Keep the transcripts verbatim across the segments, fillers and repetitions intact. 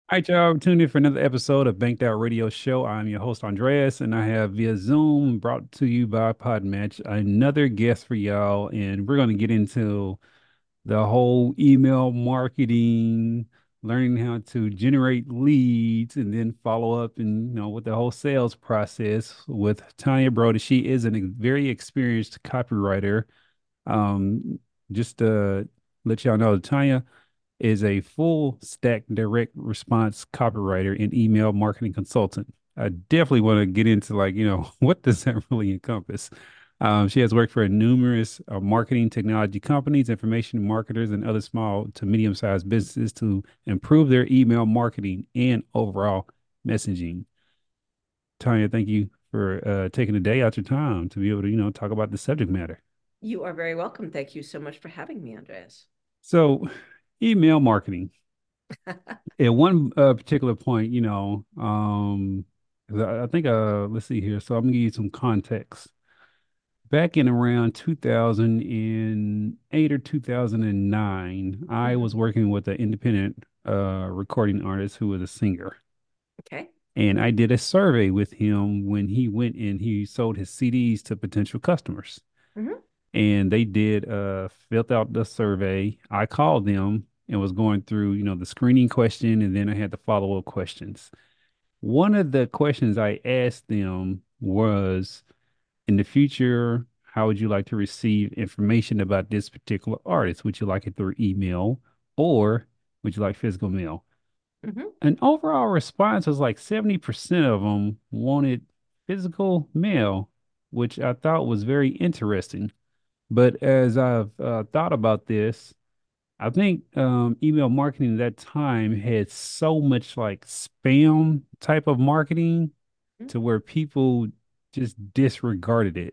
All right, y'all. Tuned in for another episode of Banked Out Radio Show. I'm your host, Andreas, and I have via Zoom brought to you by Podmatch another guest for y'all. And we're going to get into the whole email marketing, learning how to generate leads, and then follow up and, you know, with the whole sales process with Tanya Brody. She is a very experienced copywriter. Um, just to let y'all know, Tanya is a full stack direct response copywriter and email marketing consultant. I definitely want to get into like, you know, what does that really encompass? Um, she has worked for numerous uh, marketing technology companies, information marketers, and other small to medium sized businesses to improve their email marketing and overall messaging. Tanya, thank you for uh, taking a day out your time to be able to, you know, talk about the subject matter. You are very welcome. Thank you so much for having me, Andreas. So, email marketing. At one uh, particular point, you know, um, 'cause I, I think uh, let's see here. So I'm gonna give you some context. Back in around two thousand eight or two thousand nine, I hmm was working with an independent uh, recording artist who was a singer. Okay. And I did a survey with him when he went and he sold his C Ds to potential customers. hmm And they did uh filled out the survey. I called them and was going through, you know, the screening question, and then I had the follow-up questions. One of the questions I asked them was, in the future, how would you like to receive information about this particular artist? Would you like it through email or would you like physical mail? hmm An overall response was like seventy percent of them wanted physical mail, which I thought was very interesting. But as I've uh, thought about this, I think um, email marketing at that time had so much like spam type of marketing to where people just disregarded it.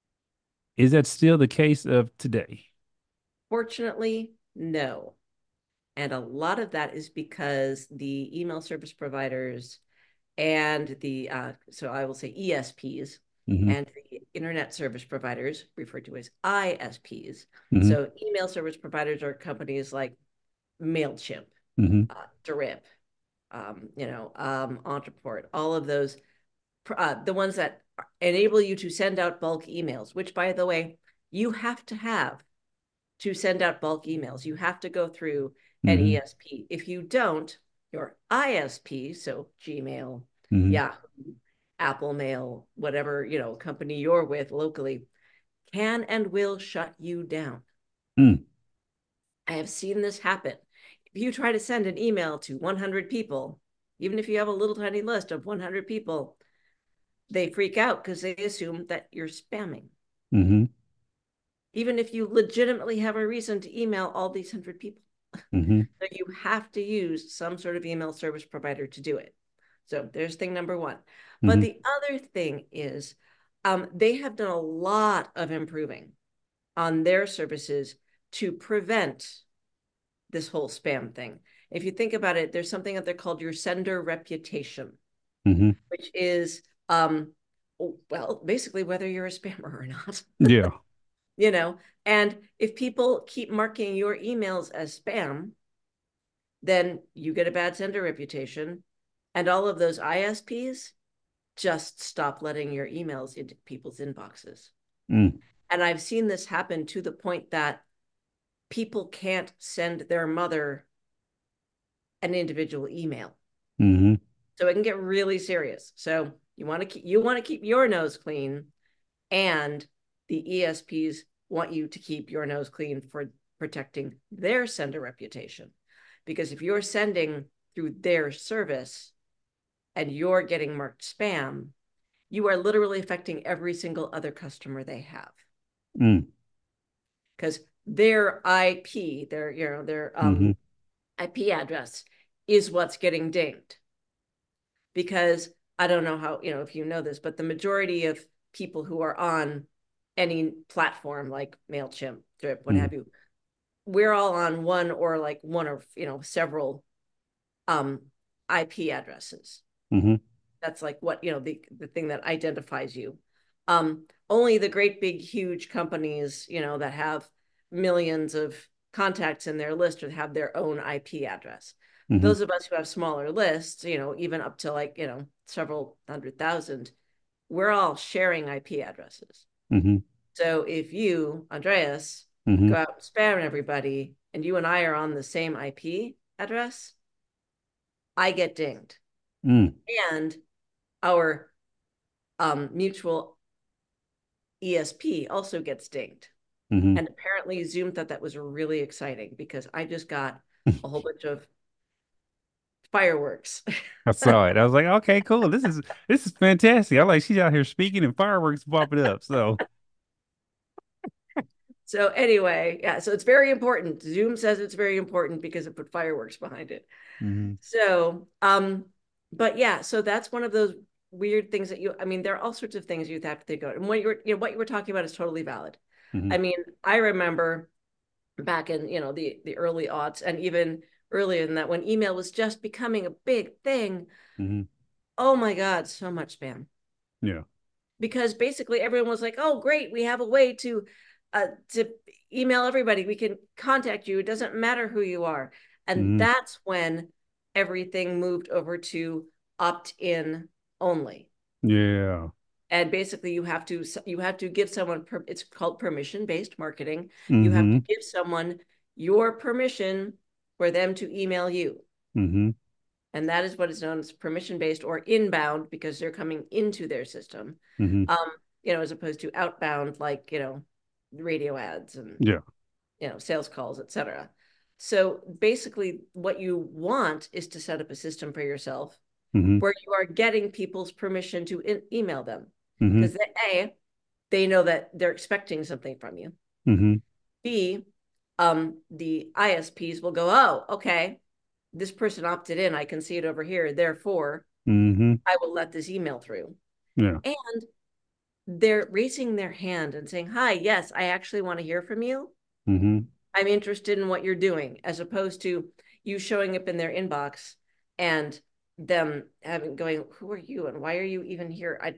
Is that still the case of today? Fortunately, no. And a lot of that is because the email service providers and the, uh, so I will say E S Ps Hmm. and the internet service providers, referred to as I S Ps. Hmm. So email service providers are companies like MailChimp, Hmm. uh, Drip, um, you know, um, Entreport, all of those uh, the ones that enable you to send out bulk emails, which, by the way, you have to have to send out bulk emails. You have to go through an Hmm. E S P. If you don't, your I S P, so Gmail, Hmm. Yahoo, Apple Mail, whatever, you know, company you're with locally, can and will shut you down. Mm. I have seen this happen. If you try to send an email to one hundred people, even if you have a little tiny list of one hundred people, they freak out because they assume that you're spamming, Hmm. even if you legitimately have a reason to email all these hundred people. Hmm. So you have to use some sort of email service provider to do it. So there's thing number one. But Hmm. the other thing is, um, they have done a lot of improving on their services to prevent this whole spam thing. If you think about it, there's something that they're called your sender reputation, Hmm. which is, um, well, basically whether you're a spammer or not. Yeah. you know and if people keep marking your emails as spam, then you get a bad sender reputation, and all of those I S Ps just stop letting your emails into people's inboxes. Mm. And I've seen this happen to the point that people can't send their mother an individual email, Hmm. so it can get really serious. So you want to keep you want to keep your nose clean, and the E S Ps want you to keep your nose clean for protecting their sender reputation. Because if you're sending through their service and you're getting marked spam, you are literally affecting every single other customer they have. Mm. Because their I P, their you know their Hmm. um, I P address is what's getting dinged. Because I don't know how, you know, if you know this, but the majority of people who are on any platform like MailChimp, Drip, what Hmm. have you, we're all on one or like one or, you know, several um, I P addresses. Hmm. That's like what, you know, the, the thing that identifies you. Um, only the great big huge companies, you know, that have millions of contacts in their list or have their own I P address. Mm-hmm. Those of us who have smaller lists, you know, even up to like, you know, several hundred thousand, we're all sharing I P addresses. Mm-hmm. So if you, Andreas, Mm-hmm. go out and spam everybody and you and I are on the same I P address, I get dinged. Mm. And our um, mutual E S P also gets dinged. Mm-hmm. And apparently Zoom thought that was really exciting because I just got a whole bunch of fireworks. I saw it. I was like, okay, cool. This is this is fantastic. I like she's out here speaking and fireworks popping up. So So anyway, yeah, so it's very important. Zoom says it's very important because it put fireworks behind it. mm-hmm. So, um, but yeah, so that's one of those weird things that you, I mean, there are all sorts of things you have to think about. And what you were, you know, what you were talking about is totally valid. Mm-hmm. I mean, I remember back in, you know, the the early aughts and even earlier than that when email was just becoming a big thing. Mm-hmm. Oh my God, so much spam. Yeah. Because basically everyone was like, "Oh, great, we have a way to uh, to email everybody. We can contact you. It doesn't matter who you are." And Mm-hmm. that's when everything moved over to opt-in only. Yeah. And basically, you have to you have to give someone, it's called permission-based marketing. You have to Mm-hmm. give someone your permission for them to email you. Mm-hmm. And that is what is known as permission-based or inbound because they're coming into their system. Mm-hmm. Um, you know, as opposed to outbound, like, you know, radio ads and, Yeah. you know, sales calls, et cetera. So basically, what you want is to set up a system for yourself Mm-hmm. where you are getting people's permission to in- email them Mm-hmm. because they, A, they know that they're expecting something from you. Mm-hmm. B, um, the I S Ps will go, oh, okay, this person opted in. I can see it over here. Therefore, Mm-hmm. I will let this email through. Yeah. And they're raising their hand and saying, hi, yes, I actually want to hear from you. Mm-hmm. I'm interested in what you're doing, as opposed to you showing up in their inbox and them having going, who are you and why are you even here? I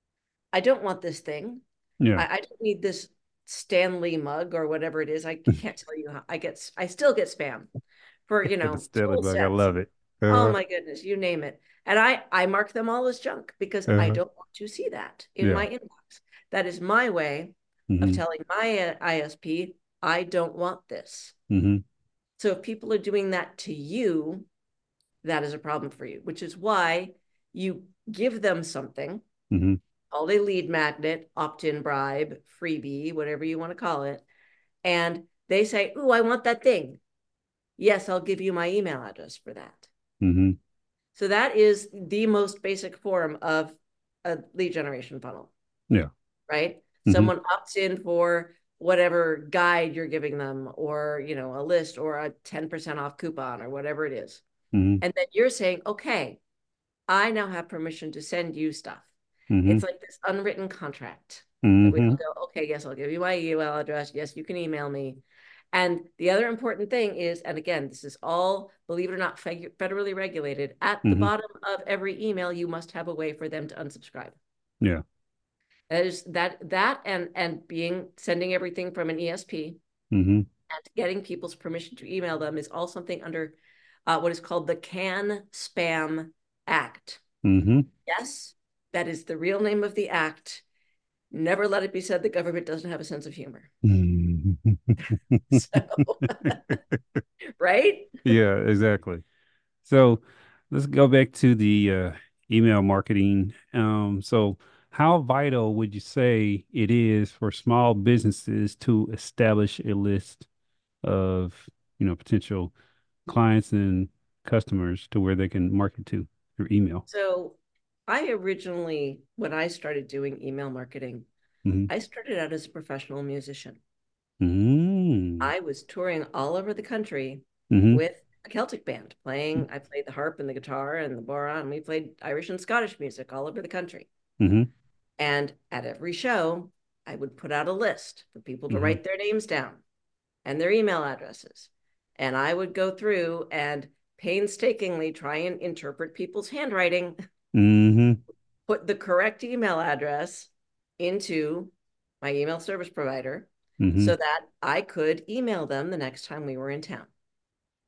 I don't want this thing. Yeah. I, I don't need this Stanley mug or whatever it is. I can't tell you how I get I still get spam for, you The know, Stellar tool bug. I sets. love it. Oh Uh, my goodness, you name it. And I I mark them all as junk because I uh, don't want to see that in yeah. my inbox. That is my way of Mm-hmm. telling my I S P I don't want this. Mm-hmm. So if people are doing that to you, that is a problem for you, which is why you give them something, Mm-hmm. called a lead magnet, opt-in bribe, freebie, whatever you want to call it, and they say, "Ooh, I want that thing." Yes, I'll give you my email address for that. Mm-hmm. So that is the most basic form of a lead generation funnel, Yeah. right? Mm-hmm. Someone opts in for whatever guide you're giving them or, you know, a list or a ten percent off coupon or whatever it is. Mm-hmm. And then you're saying, okay, I now have permission to send you stuff. Mm-hmm. It's like this unwritten contract that we Mm-hmm. all go, okay, yes, I'll give you my email address. Yes, you can email me. And the other important thing is, and again, this is all, believe it or not, federally regulated. At the Mm-hmm. bottom of every email, you must have a way for them to unsubscribe. Yeah. That is that that and and being sending everything from an E S P Mm-hmm. and getting people's permission to email them is all something under uh, what is called the CAN Spam Act. Mm-hmm. Yes, that is the real name of the act. Never let it be said the government doesn't have a sense of humor. So, right? Yeah, exactly. So let's go back to the uh, email marketing. Um, so how vital would you say it is for small businesses to establish a list of, you know, potential clients and customers to where they can market to through email? So, I originally, when I started doing email marketing, Mm-hmm. I started out as a professional musician. Mm-hmm. I was touring all over the country Mm-hmm. with a Celtic band playing. I played the harp and the guitar and the bodhrán, and we played Irish and Scottish music all over the country. Mm-hmm. And at every show, I would put out a list for people to Mm-hmm. write their names down and their email addresses. And I would go through and painstakingly try and interpret people's handwriting, Mm-hmm. put the correct email address into my email service provider Mm-hmm. so that I could email them the next time we were in town.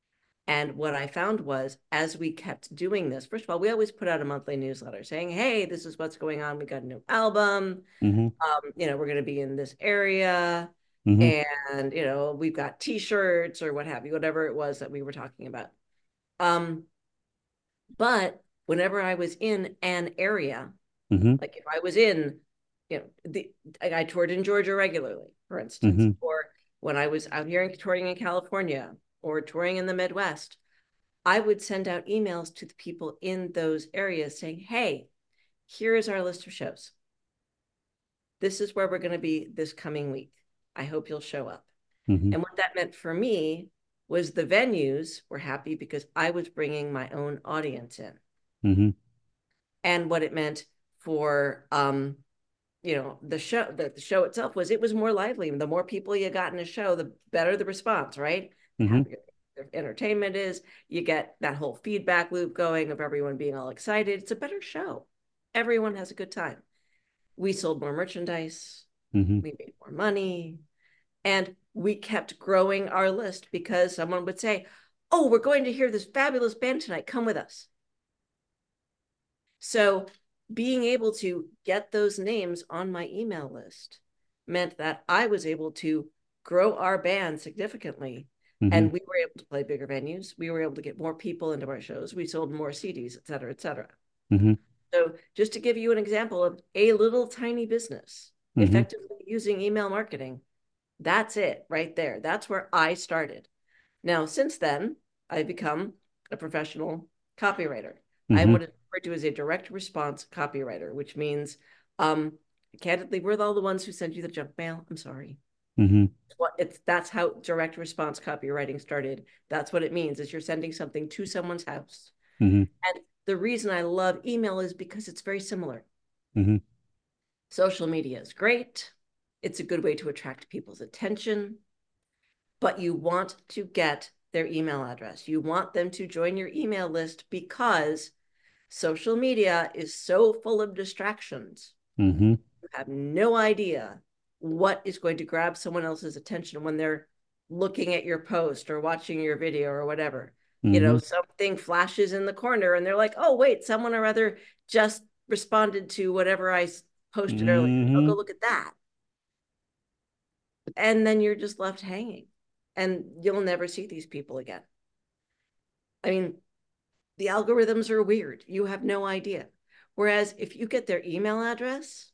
And what I found was, as we kept doing this, first of all, we always put out a monthly newsletter saying, hey, this is what's going on. We got a new album. Mm-hmm. Um, you know, we're going to be in this area. Mm-hmm. And, you know, we've got t-shirts or what have you, whatever it was that we were talking about. Um, but whenever I was in an area, Mm-hmm. like if I was in, you know, the I, I toured in Georgia regularly, for instance, Mm-hmm. or when I was out here touring in California or touring in the Midwest, I would send out emails to the people in those areas saying, hey, here is our list of shows. This is where we're going to be this coming week. I hope you'll show up. Mm-hmm. And what that meant for me was the venues were happy because I was bringing my own audience in. Mm-hmm. And what it meant for, um, you know, the show, the, the show itself was, it was more lively. The more people you got in a show, the better the response, right? The Mm-hmm. happier the entertainment is. You get that whole feedback loop going of everyone being all excited. It's a better show. Everyone has a good time. We sold more merchandise. Mm-hmm. We made more money. And we kept growing our list because someone would say, oh, we're going to hear this fabulous band tonight. Come with us. So being able to get those names on my email list meant that I was able to grow our band significantly. Mm-hmm. And we were able to play bigger venues. We were able to get more people into our shows. We sold more C Ds, et cetera, et cetera. Mm-hmm. So just to give you an example of a little tiny business Mm-hmm. effectively using email marketing, that's it right there. That's where I started. Now, since then, I've become a professional copywriter. I'm Mm-hmm. what is referred to as a direct response copywriter, which means, um, candidly, we're all the ones who send you the junk mail. I'm sorry. Mm-hmm. What it's that's how direct response copywriting started. That's what it means, is you're sending something to someone's house. Mm-hmm. And the reason I love email is because it's very similar. Mm-hmm. Social media is great. It's a good way to attract people's attention, but you want to get their email address. You want them to join your email list because social media is so full of distractions. Mm-hmm. You have no idea what is going to grab someone else's attention when they're looking at your post or watching your video or whatever. You Mm-hmm. know, something flashes in the corner and they're like, oh, wait, someone or other just responded to whatever I posted earlier. I'll Mm-hmm. go look at that. And then you're just left hanging and you'll never see these people again. I mean, the algorithms are weird. You have no idea. Whereas if you get their email address,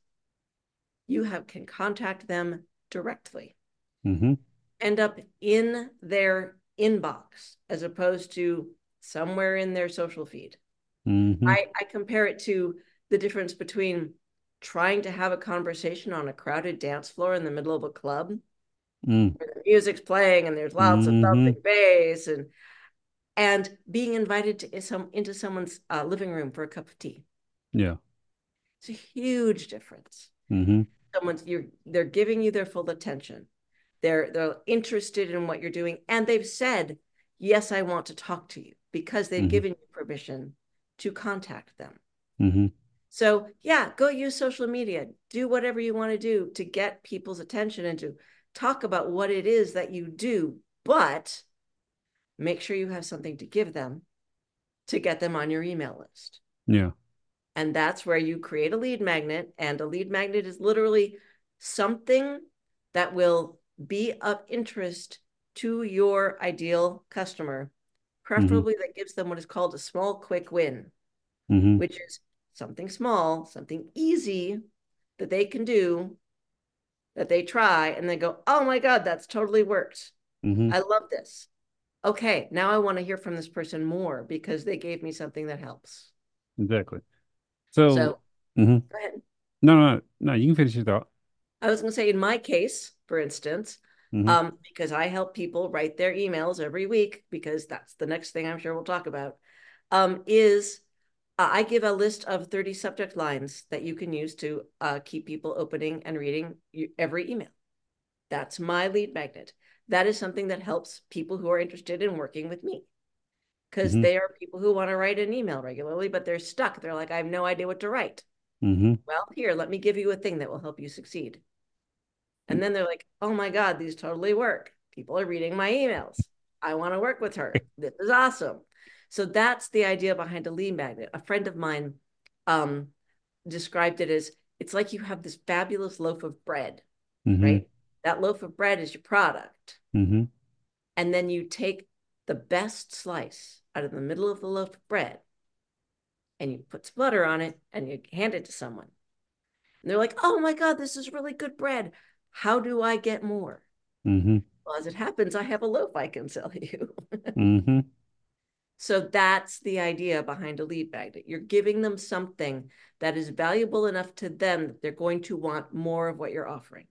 you have can contact them directly, Mm-hmm. end up in their inbox as opposed to somewhere in their social feed. Mm-hmm. I, I compare it to the difference between trying to have a conversation on a crowded dance floor in the middle of a club where the music's playing and there's lots of Mm-hmm. thumping bass and and being invited to some into someone's uh, living room for a cup of tea. Yeah. It's a huge difference. Mm-hmm. Someone's you're they're giving you their full attention. They're they're interested in what you're doing, and they've said, "Yes, I want to talk to you," because they've Mm-hmm. given you permission to contact them. Mm-hmm. So yeah, go use social media. Do whatever you want to do to get people's attention and to talk about what it is that you do, but make sure you have something to give them to get them on your email list. Yeah. And that's where you create a lead magnet. And a lead magnet is literally something that will be of interest to your ideal customer, Mm-hmm. preferably that gives them what is called a small, quick win, Mm-hmm. which is something small, something easy that they can do, that they try, and they go, oh my God, that's totally worked. Mm-hmm. I love this. Okay, now I want to hear from this person more because they gave me something that helps. Exactly. So, So mhm. go ahead. No, no, no, you can finish your thought. I was going to say, in my case, for instance, Mm-hmm. um, because I help people write their emails every week, because that's the next thing I'm sure we'll talk about, um, is uh, I give a list of thirty subject lines that you can use to uh, keep people opening and reading every email. That's my lead magnet. That is something that helps people who are interested in working with me, because Mm-hmm. they are people who want to write an email regularly, but they're stuck. They're like, I have no idea what to write. Mm-hmm. Well, here, let me give you a thing that will help you succeed. And then they're like, oh my God, these totally work. People are reading my emails. I want to work with her. This is awesome. So that's the idea behind a lead magnet. A friend of mine um, described it as it's like you have this fabulous loaf of bread, Mm-hmm. right? That loaf of bread is your product. Mm-hmm. And then you take the best slice out of the middle of the loaf of bread and you put some butter on it and you hand it to someone. And they're like, oh my God, this is really good bread. How do I get more? Mm-hmm. Well, as it happens, I have a loaf I can sell you. Mm-hmm. So that's the idea behind a lead magnet. You're giving them something that is valuable enough to them that they're going to want more of what you're offering.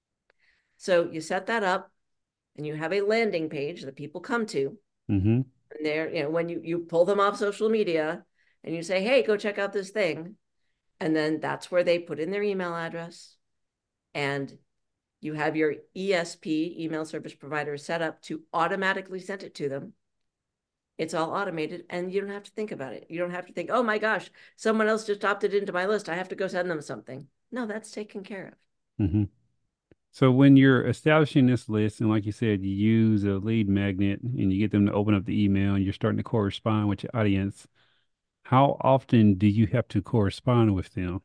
So you set that up and you have a landing page that people come to. Mm-hmm. And there, you know, when you, you pull them off social media and you say, hey, go check out this thing. And then that's where they put in their email address. And you have your E S P, email service provider, set up to automatically send it to them. It's all automated and you don't have to think about it. You don't have to think, oh my gosh, someone else just opted into my list. I have to go send them something. No, that's taken care of. Mm-hmm. So when you're establishing this list, and like you said, you use a lead magnet and you get them to open up the email and you're starting to correspond with your audience, how often do you have to correspond with them?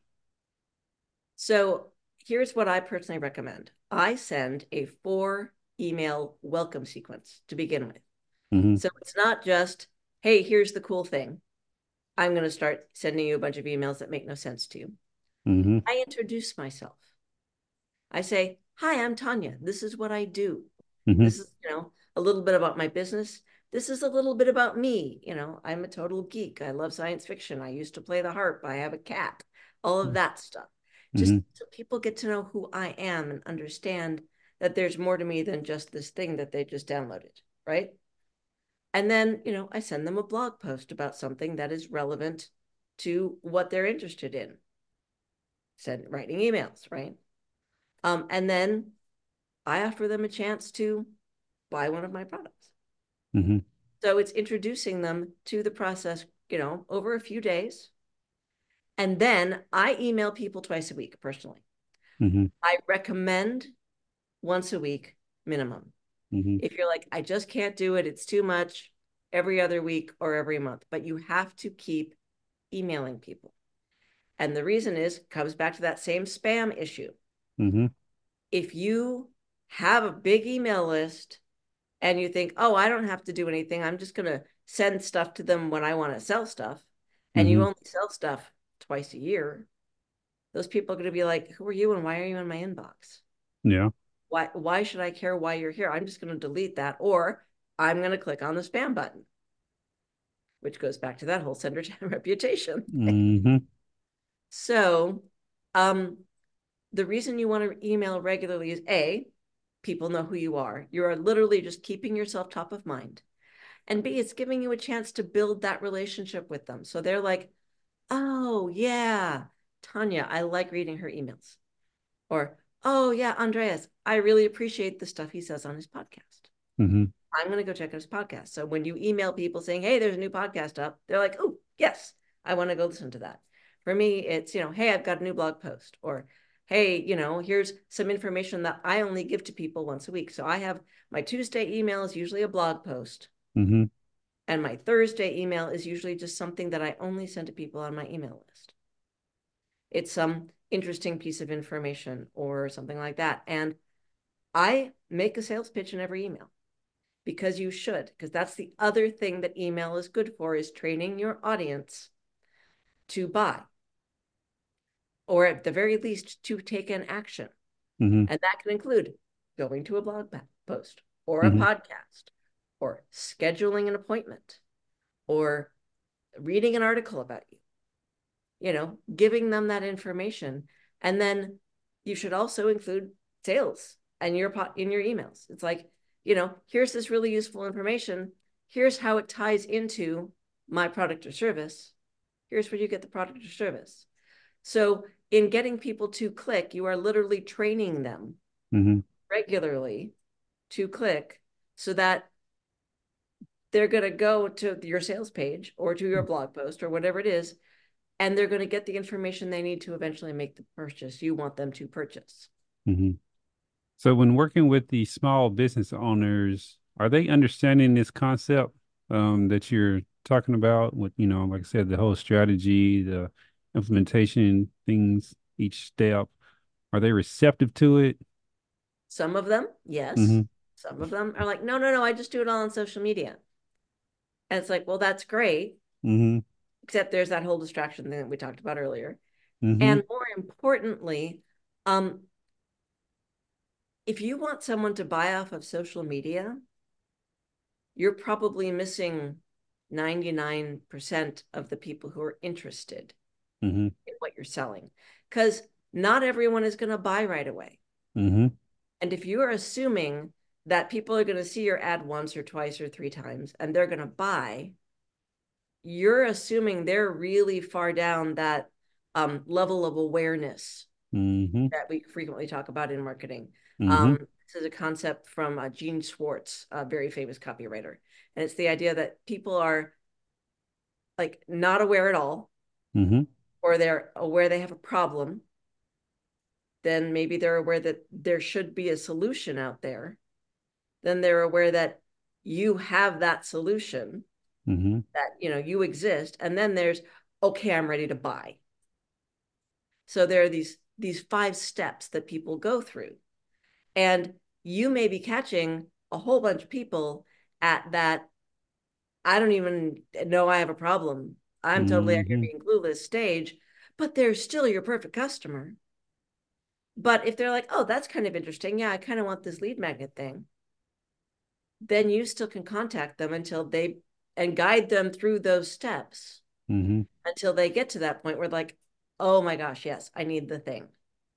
So here's what I personally recommend. I send a four email welcome sequence to begin with. Mm-hmm. So it's not just, hey, here's the cool thing. I'm going to start sending you a bunch of emails that make no sense to you. Mm-hmm. I introduce myself. I say, hi, I'm Tanya. This is what I do. Mm-hmm. This is, you know, a little bit about my business. This is a little bit about me. You know, I'm a total geek. I love science fiction. I used to play the harp. I have a cat, all of that stuff. Just Mm-hmm. so people get to know who I am and understand that there's more to me than just this thing that they just downloaded, right? And then, you know, I send them a blog post about something that is relevant to what they're interested in. Send writing emails, right? Um, and then I offer them a chance to buy one of my products. Mm-hmm. So it's introducing them to the process, you know, over a few days. And then I email people twice a week personally. Mm-hmm. I recommend once a week minimum. Mm-hmm. If you're like, I just can't do it, it's too much, every other week or every month, but you have to keep emailing people. And the reason is comes back to that same spam issue. Mm-hmm. If you have a big email list and you think, oh, I don't have to do anything, I'm just going to send stuff to them when I want to sell stuff, and you Mm-hmm. only sell stuff twice a year, those people are going to be like, who are you and why are you in my inbox? Yeah. Why, why should I care why you're here? I'm just going to delete that, or I'm going to click on the spam button, which goes back to that whole sender reputation. Mm-hmm. So, um, the reason you want to email regularly is A, people know who you are. You are literally just keeping yourself top of mind. And B, it's giving you a chance to build that relationship with them. So they're like, oh, yeah, Tanya, I like reading her emails. Or, oh, yeah, Andreas, I really appreciate the stuff he says on his podcast. Mm-hmm. I'm going to go check out his podcast. So when you email people saying, hey, there's a new podcast up, they're like, oh, yes, I want to go listen to that. For me, it's, you know, hey, I've got a new blog post, or hey, you know, here's some information that I only give to people once a week. So I have my Tuesday email is usually a blog post. Mm-hmm. And my Thursday email is usually just something that I only send to people on my email list. It's some interesting piece of information or something like that. And I make a sales pitch in every email because you should, because that's the other thing that email is good for is training your audience to buy, or at the very least to take an action. Mm-hmm. And that can include going to a blog post or a Mm-hmm. podcast or scheduling an appointment or reading an article about you, you know, giving them that information. And then you should also include sales and your pot in your emails. It's like, you know, here's this really useful information. Here's how it ties into my product or service. Here's where you get the product or service. So in getting people to click, you are literally training them Mm-hmm. regularly to click so that they're going to go to your sales page or to your blog post or whatever it is, and they're going to get the information they need to eventually make the purchase you want them to purchase. Mm-hmm. So when working with the small business owners, are they understanding this concept um, that you're talking about with, you know, like I said, the whole strategy, the implementation things, each step? Are they receptive to it? Some of them, yes. Mm-hmm. Some of them are like, no, no, no, I just do it all on social media. And it's like, well, that's great, Mm-hmm. except there's that whole distraction thing that we talked about earlier. Mm-hmm. And more importantly, um, if you want someone to buy off of social media, you're probably missing ninety-nine percent of the people who are interested Mm-hmm. in what you're selling. Because not everyone is going to buy right away. Mm-hmm. And if you are assuming that people are going to see your ad once or twice or three times and they're going to buy, you're assuming they're really far down that um, level of awareness Mm-hmm. that we frequently talk about in marketing. Mm-hmm. Um, this is a concept from uh, Gene Schwartz, a very famous copywriter. And it's the idea that people are like not aware at all, Mm-hmm. or they're aware they have a problem. Then maybe they're aware that there should be a solution out there. Then they're aware that you have that solution, Mm-hmm. that you know you exist. And then there's, okay, I'm ready to buy. So there are these these five steps that people go through. And you may be catching a whole bunch of people at that, I don't even know I have a problem, I'm totally out here Mm-hmm. being clueless stage, but they're still your perfect customer. But if they're like, oh, that's kind of interesting, yeah, I kind of want this lead magnet thing, then you still can contact them until they, and guide them through those steps Mm-hmm. until they get to that point where like, oh my gosh, yes, I need the thing.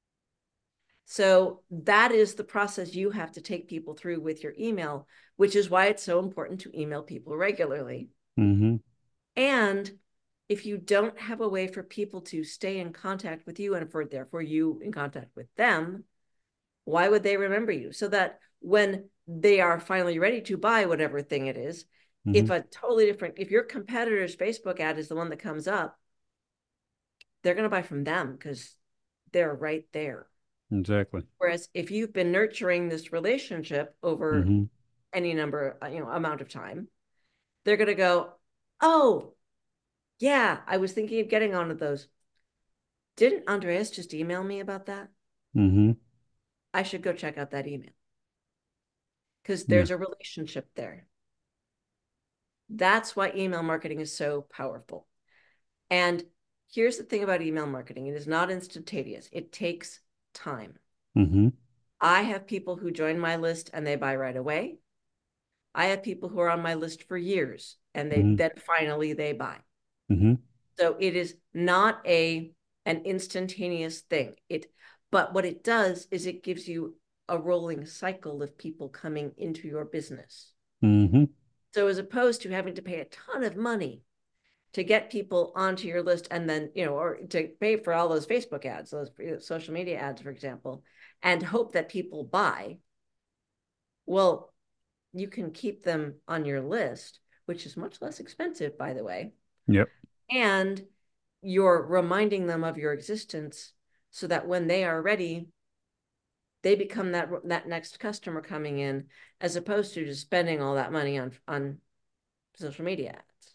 So that is the process you have to take people through with your email, which is why it's so important to email people regularly. Mm-hmm. And if you don't have a way for people to stay in contact with you and for therefore you in contact with them, why would they remember you? So that when they are finally ready to buy whatever thing it is, Mm-hmm. if a totally different, if your competitor's Facebook ad is the one that comes up, they're going to buy from them because they're right there. Exactly. Whereas if you've been nurturing this relationship over Mm-hmm. any number, uh, you know, amount of time, they're going to go, oh, yeah, I was thinking of getting on with those. Didn't Andreas just email me about that? Mm-hmm. I should go check out that email because Yeah. there's a relationship there. That's why email marketing is so powerful. And here's the thing about email marketing, it is not instantaneous, it takes time. Mm-hmm. I have people who join my list and they buy right away. I have people who are on my list for years and they Mm-hmm. then finally they buy. Mm-hmm. So it is not a an instantaneous thing. It but what it does is it gives you a rolling cycle of people coming into your business. Mm-hmm. So as opposed to having to pay a ton of money to get people onto your list and then, you know, or to pay for all those Facebook ads, those social media ads, for example, and hope that people buy, well, you can keep them on your list, which is much less expensive, by the way. Yep. And you're reminding them of your existence so that when they are ready, they become that that next customer coming in, as opposed to just spending all that money on on social media ads.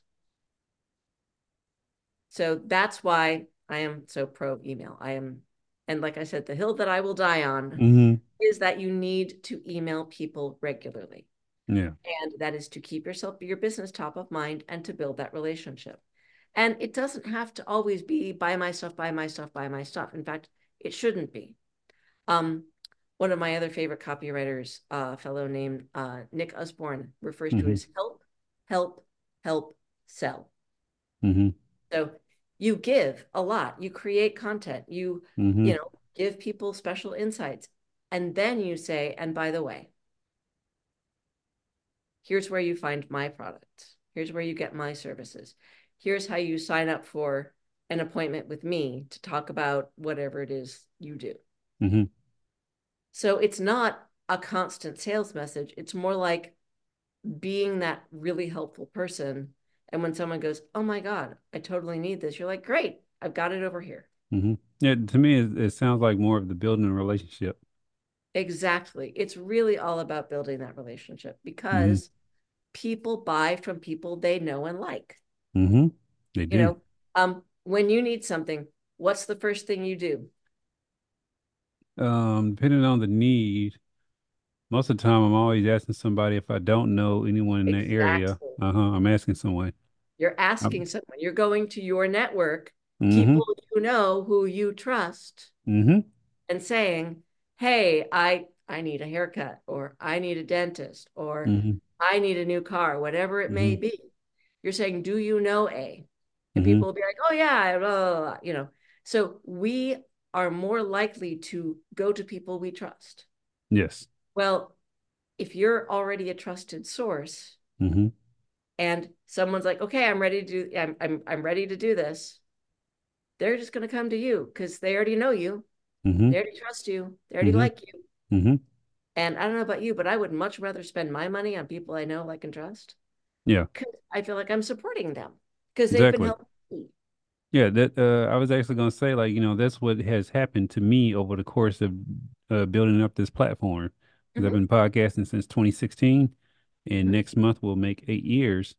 So that's why I am so pro email. I am, and like I said, the hill that I will die on Mm-hmm. is that you need to email people regularly. Yeah. And that is to keep yourself, your business top of mind and to build that relationship. And it doesn't have to always be buy my stuff, buy my stuff, buy my stuff. In fact, it shouldn't be. Um, one of my other favorite copywriters, a uh, fellow named uh, Nick Usborne, refers to it Mm-hmm. as help, help, help, sell. Mm-hmm. So you give a lot, you create content, you, Mm-hmm. you know, give people special insights. And then you say, and by the way, here's where you find my products. Here's where you get my services. Here's how you sign up for an appointment with me to talk about whatever it is you do. Mm-hmm. So it's not a constant sales message. It's more like being that really helpful person. And when someone goes, oh my God, I totally need this, you're like, great, I've got it over here. Mm-hmm. Yeah. To me, it, it sounds like more of the building a relationship. Exactly. It's really all about building that relationship Mm-hmm. because people buy from people they know and like. Mm-hmm. They You do. know, um, when you need something, what's the first thing you do? Um, depending on the need, most of the time I'm always asking somebody if I don't know anyone in that area. Exactly. Uh-huh. I'm asking someone. You're Um, asking someone, you're going to your network, mm-hmm. people you know who you trust, Mm-hmm. and saying, "Hey, I I need a haircut, or I need a dentist, or Mm-hmm. I need a new car, whatever it Mm-hmm. may be." You're saying, "Do you know A?" And Mm-hmm. people will be like, "Oh yeah, blah, blah, blah," you know. So we are more likely to go to people we trust. Yes. Well, if you're already a trusted source Mm-hmm. and someone's like, "Okay, I'm ready to do I'm I'm, I'm ready to do this," they're just going to come to you because they already know you. Mm-hmm. They already trust you. They already Mm-hmm. like you. Mm-hmm. And I don't know about you, but I would much rather spend my money on people I know, like, and trust Yeah, because I feel like I'm supporting them because they've been exactly. helping me. Yeah, that uh, I was actually going to say, like, you know, that's what has happened to me over the course of uh, building up this platform. Because I've Hmm. been podcasting since twenty sixteen, and Hmm. next month will make eight years.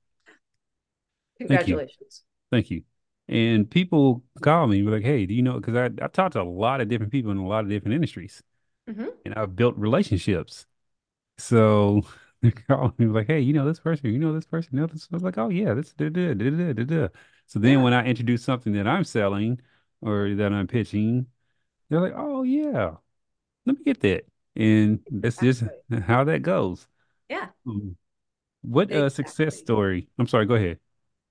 Thank you. Congratulations. Thank you. And people call me like, hey, do you know? Because I, I talked to a lot of different people in a lot of different industries, Hmm. and I've built relationships. So they call me like, hey, you know this person, you know this person, you know this. I was like, oh yeah, this da da da da da da. So then Yeah, when I introduce something that I'm selling or that I'm pitching, they're like, oh yeah, let me get that. And that's just exactly. how that goes. Yeah, Um, What uh success exactly. story? I'm sorry, go ahead.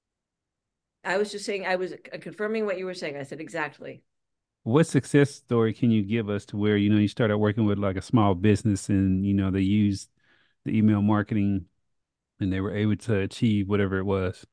I was just saying, I was confirming what you were saying. I said exactly. What success story can you give us to where, you know, you started working with like a small business and, you know, they used the email marketing and they were able to achieve whatever it was?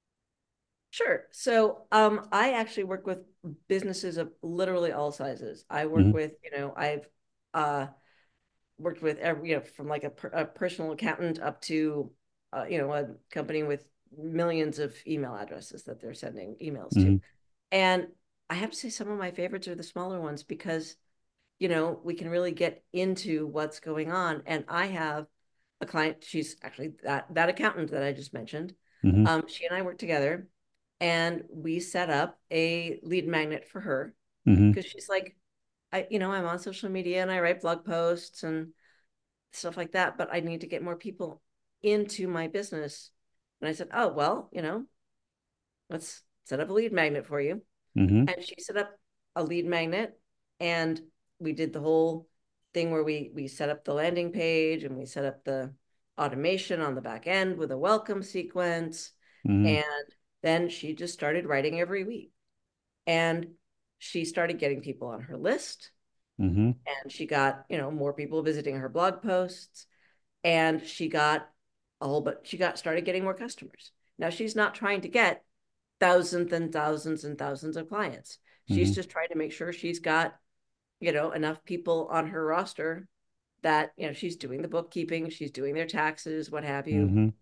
Sure. So, um, I actually work with businesses of literally all sizes. I work Mm-hmm. with, you know, I've uh worked with every, you know, from like a, per, a personal accountant up to, uh, you know, a company with millions of email addresses that they're sending emails to. Mm-hmm. And I have to say, some of my favorites are the smaller ones because, you know, we can really get into what's going on. And I have a client, she's actually that that accountant that I just mentioned. Mm-hmm. Um, she and I work together, and we set up a lead magnet for her Mm-hmm. because she's like, I, you know, I'm on social media and I write blog posts and stuff like that, but I need to get more people into my business. And I said, oh, well, you know, let's set up a lead magnet for you. Mm-hmm. And she set up a lead magnet, and we did the whole thing where we we set up the landing page and we set up the automation on the back end with a welcome sequence. Mm-hmm. And then she just started writing every week. And she started getting people on her list, Mm-hmm. and she got, you know, more people visiting her blog posts, and she got a whole but she got started getting more customers. Now she's not trying to get thousands and thousands and thousands of clients. She's Mm-hmm. just trying to make sure she's got, you know, enough people on her roster that, you know, she's doing the bookkeeping, she's doing their taxes, what have you. Mm-hmm.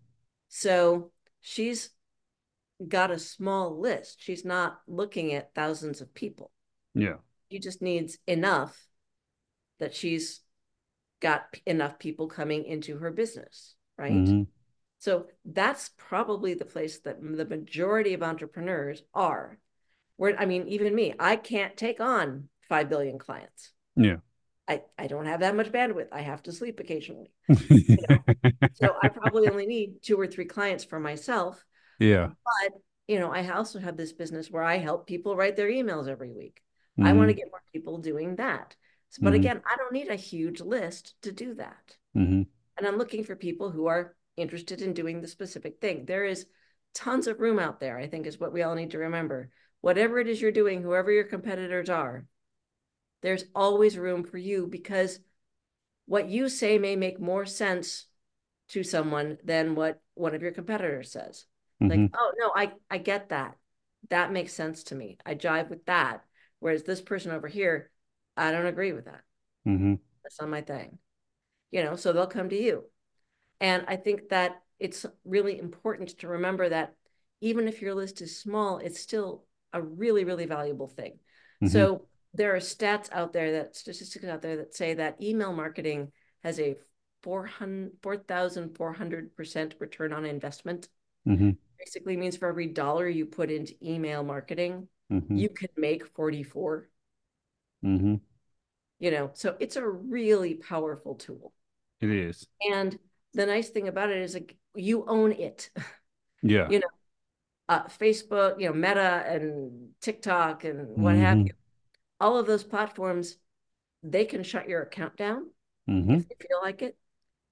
So she's got a small list. She's not looking at thousands of people. Yeah. She just needs enough that she's got enough people coming into her business, right? Mm-hmm. So that's probably the place that the majority of entrepreneurs are. Where, I mean, even me, I can't take on five billion clients. Yeah. I, I don't have that much bandwidth. I have to sleep occasionally, you know. So I probably only need two or three clients for myself. Yeah. But, you know, I also have this business where I help people write their emails every week. I want Mm-hmm. to get more people doing that. But Mm-hmm. again, I don't need a huge list to do that. Mm-hmm. And I'm looking for people who are interested in doing the specific thing. There is tons of room out there, I think, is what we all need to remember. Whatever it is you're doing, whoever your competitors are, there's always room for you because what you say may make more sense to someone than what one of your competitors says. Mm-hmm. Like, oh, no, I, I get that. That makes sense to me. I jive with that. Whereas this person over here, I don't agree with that. Mm-hmm. That's not my thing. You know, so they'll come to you. And I think that it's really important to remember that even if your list is small, it's still a really, really valuable thing. Mm-hmm. So there are stats out there that statistics out there that say that email marketing has a four hundred four thousand four hundred percent return on investment. Mm-hmm. Basically means for every dollar you put into email marketing, Mm-hmm. you can make forty-four. Mm-hmm. You know, so it's a really powerful tool. It is. And the nice thing about it is like you own it. Yeah. You know, uh, Facebook, you know, Meta and TikTok and what have Mm-hmm. you, all of those platforms, they can shut your account down Mm-hmm. if they feel like it.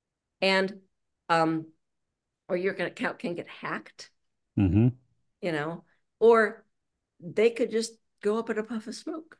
And um, or your account can get hacked, Mm-hmm. you know, or they could just go up in a puff of smoke.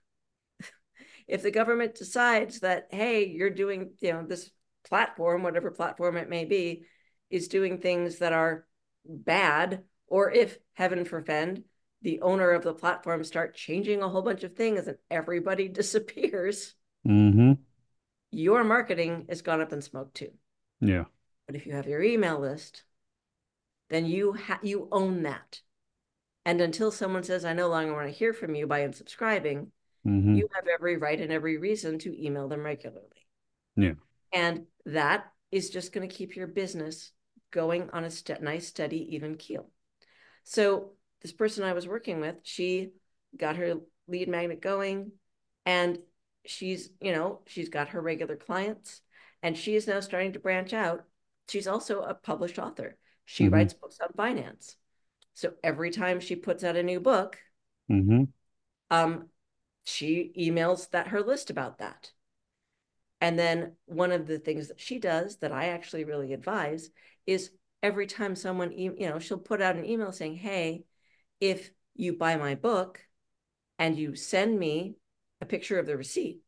If the government decides that, hey, you're doing, you know, this platform, whatever platform it may be, is doing things that are bad, or if, heaven forfend, the owner of the platform start changing a whole bunch of things and everybody disappears, Mm-hmm. your marketing is gone up in smoke too. Yeah. But if you have your email list, then you ha- you own that. And until someone says, I no longer want to hear from you by unsubscribing, Mm-hmm. you have every right and every reason to email them regularly. Yeah. And that is just going to keep your business going on a st- nice, steady, even keel. So this person I was working with, she got her lead magnet going, and she's, you know, she's got her regular clients, and she is now starting to branch out. She's also a published author. She Mm-hmm. writes books on finance. So every time she puts out a new book, Mm-hmm. um, she emails that her list about that. And then one of the things that she does that I actually really advise is every time someone, you know, she'll put out an email saying, hey, if you buy my book and you send me a picture of the receipt,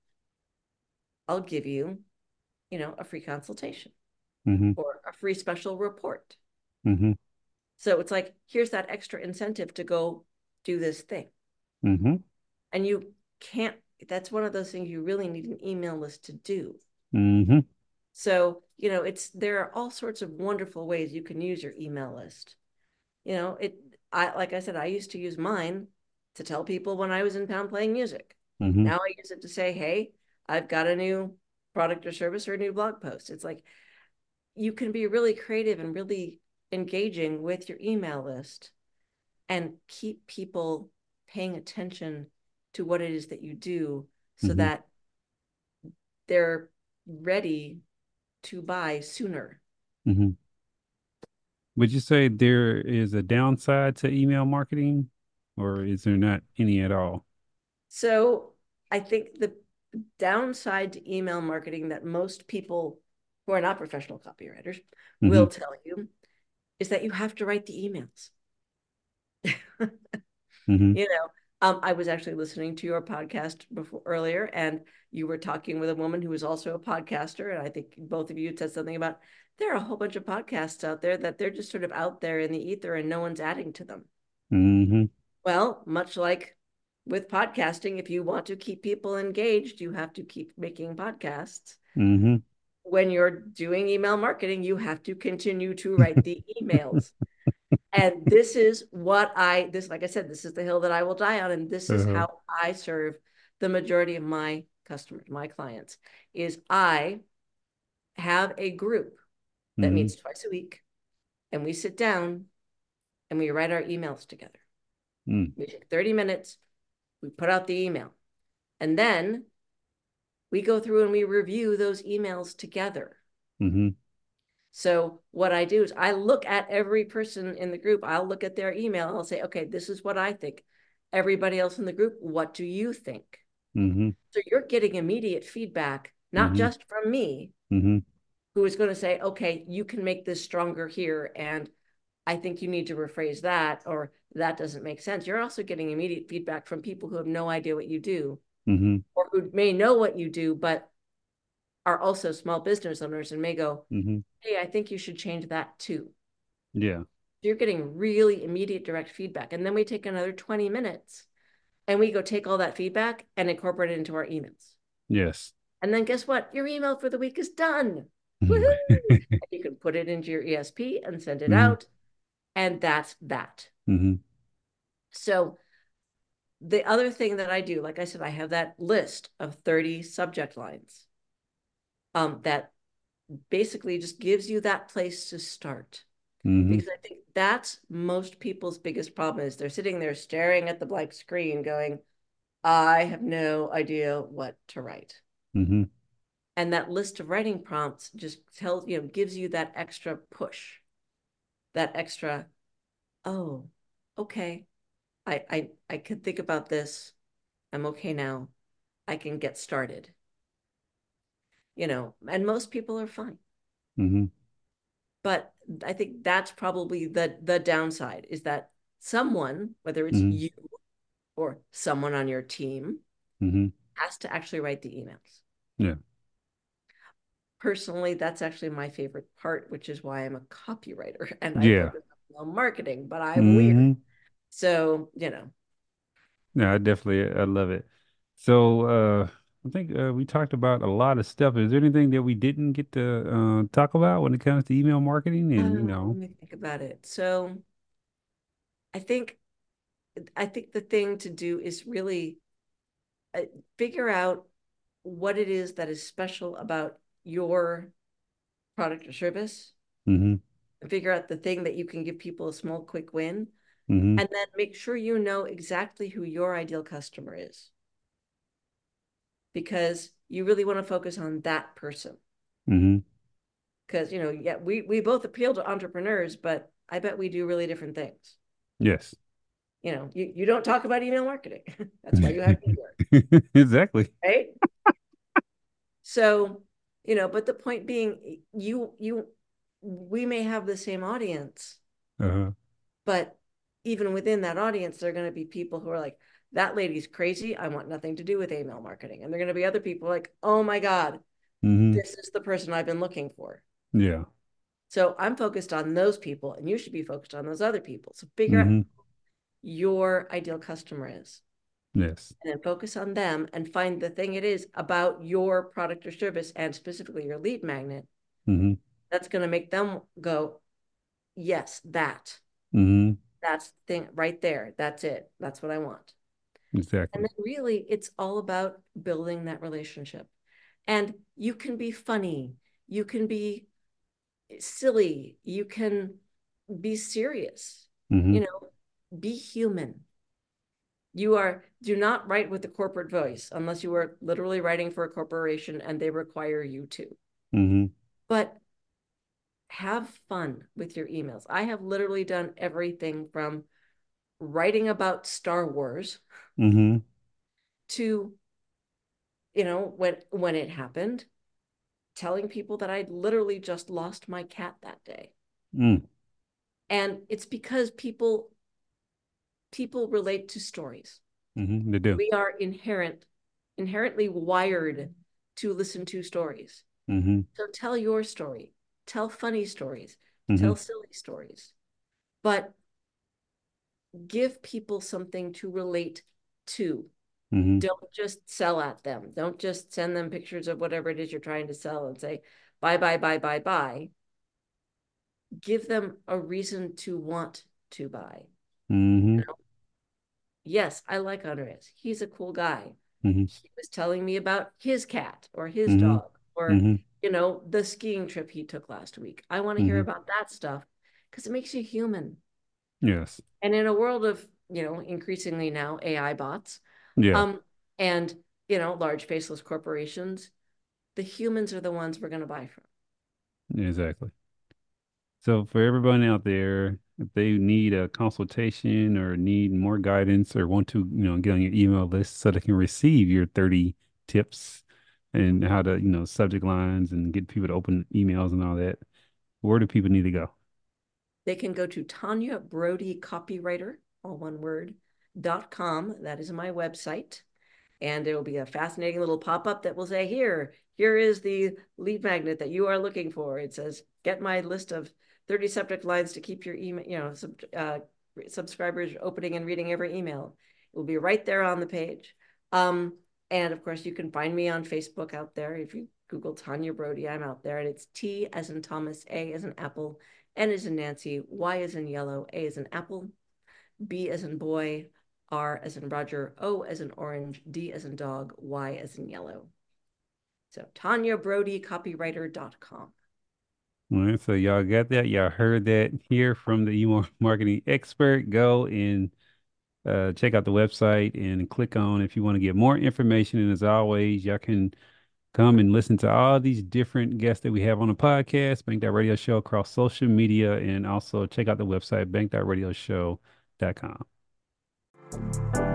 I'll give you, you know, a free consultation Mm-hmm. or a free special report. Mm-hmm. So it's like, here's that extra incentive to go do this thing. Mm-hmm. And you can't, that's one of those things you really need an email list to do. Mm-hmm. So, you know, it's, there are all sorts of wonderful ways you can use your email list. You know, it, I, like I said, I used to use mine to tell people when I was in town playing music. Mm-hmm. Now I use it to say, hey, I've got a new product or service or a new blog post. It's like you can be really creative and really engaging with your email list and keep people paying attention to what it is that you do so Mm-hmm. that they're ready to buy sooner. Mm-hmm. Would you say there is a downside to email marketing, or is there not any at all? So I think the downside to email marketing that most people who are not professional copywriters Mm-hmm. will tell you is that you have to write the emails. Mm-hmm. You know, um, I was actually listening to your podcast before earlier, and you were talking with a woman who was also a podcaster, and I think both of you said something about there are a whole bunch of podcasts out there that they're just sort of out there in the ether and no one's adding to them. Mm-hmm. Well, much like with podcasting, if you want to keep people engaged, you have to keep making podcasts. Mm-hmm. When you're doing email marketing, you have to continue to write the emails. And this is what I, this, like I said, this is the hill that I will die on. And this is Uh-huh. how I serve the majority of my customers, my clients, is I have a group that Mm-hmm. meets twice a week, and we sit down and we write our emails together. Mm. We take thirty minutes, we put out the email, and then we go through and we review those emails together. Mm-hmm. So what I do is I look at every person in the group. I'll look at their email. I'll say, okay, this is what I think. Everybody else in the group, what do you think? Mm-hmm. So you're getting immediate feedback, not Mm-hmm. just from me, Mm-hmm. who is going to say, okay, you can make this stronger here. And I think you need to rephrase that, or that doesn't make sense. You're also getting immediate feedback from people who have no idea what you do, Mm-hmm. or who may know what you do, but are also small business owners and may go, Mm-hmm. hey, I think you should change that too. Yeah. You're getting really immediate direct feedback. And then we take another twenty minutes and we go take all that feedback and incorporate it into our emails. Yes. And then guess what? Your email for the week is done. Woohoo! Mm-hmm. You can put it into your E S P and send it Mm-hmm. out. And that's that. Mm-hmm. So the other thing that I do, like I said, I have that list of thirty subject lines um, that basically just gives you that place to start. Mm-hmm. Because I think that's most people's biggest problem is they're sitting there staring at the blank screen going, I have no idea what to write. Mm-hmm. And that list of writing prompts just tells, you know, gives you that extra push, that extra, oh, okay, I I I could think about this. I'm okay now. I can get started. You know, and most people are fine. Mm-hmm. But I think that's probably the the downside is that someone, whether it's Mm-hmm. you or someone on your team, Mm-hmm. has to actually write the emails. Yeah. Personally, that's actually my favorite part, which is why I'm a copywriter and I Yeah. focus on marketing, but I'm weird. Mm-hmm. So, you know, Yeah, I definitely I love it. So uh I think uh, we talked about a lot of stuff. Is there anything that we didn't get to uh, talk about when it comes to email marketing? And you oh, let know, me think about it. So I think I think the thing to do is really uh, figure out what it is that is special about your product or service, mm-hmm. and figure out the thing that you can give people a small, quick win, Mm-hmm. and then make sure you know exactly who your ideal customer is because you really want to focus on that person. Mm-hmm. Because, you know, yeah, we, we both appeal to entrepreneurs, but I bet we do really different things. Yes. You know, you, you don't talk about email marketing. That's why you have me here, Exactly. right? So, you know, but the point being, you, you, we may have the same audience, Uh-huh. but even within that audience, there are going to be people who are like, that lady's crazy. I want nothing to do with email marketing. And there are going to be other people like, oh my God, Mm-hmm. this is the person I've been looking for. Yeah. So I'm focused on those people, and you should be focused on those other people. So figure out Mm-hmm. your ideal customer is, Yes. and then focus on them and find the thing it is about your product or service, and specifically your lead magnet, Mm-hmm. that's going to make them go, yes, that. Mm-hmm. That's the thing right there. That's it. That's what I want. And Exactly. then really, it's all about building that relationship. And you can be funny, you can be silly, you can be serious, Mm-hmm. you know, be human. You are, do not write with the corporate voice unless you are literally writing for a corporation and they require you to. Mm-hmm. But have fun with your emails. I have literally done everything from writing about Star Wars Mm-hmm. to, you know, when when it happened, telling people that I'd literally just lost my cat that day. Mm. And it's because people people relate to stories. Mm-hmm. They do. We are inherent inherently wired to listen to stories. Mm-hmm. So tell your story, tell funny stories, Mm-hmm. tell silly stories, but give people something to relate to. Mm-hmm. Don't just sell at them. Don't just send them pictures of whatever it is you're trying to sell and say, bye, bye, bye, bye, bye. Give them a reason to want to buy. Mm-hmm. You know, yes, I like Andres. He's a cool guy. Mm-hmm. He was telling me about his cat or his Mm-hmm. dog or, Mm-hmm. you know, the skiing trip he took last week. I want to hear Mm-hmm. about that stuff because it makes you human. Yes. And in a world of, you know, increasingly now A I bots, Yeah. um, and, you know, large faceless corporations, the humans are the ones we're going to buy from. Exactly. So for everyone out there, if they need a consultation or need more guidance or want to, you know, get on your email list so they can receive your thirty tips and how to, you know, subject lines and get people to open emails and all that, where do people need to go? They can go to Tanya Brody Copywriter, all one word, dot com. That is my website. And there will be a fascinating little pop-up that will say, here, here is the lead magnet that you are looking for. It says, get my list of thirty subject lines to keep your email, you know, sub, uh, subscribers opening and reading every email. It will be right there on the page. Um, and of course, you can find me on Facebook out there. If you Google Tanya Brody, I'm out there. And it's T as in Thomas, A as in Apple, N as in Nancy, Y as in yellow, A as in apple, B as in boy, R as in Roger, O as in orange, D as in dog, Y as in yellow. So Tanya Brody Copywriter dot com. All right, so y'all got that. Y'all heard that here from the email marketing expert. Go and uh, check out the website and click on if you want to get more information. And as always, y'all can come and listen to all these different guests that we have on the podcast, Bank That Radio Show across social media, and also check out the website, bank dot radio show dot com.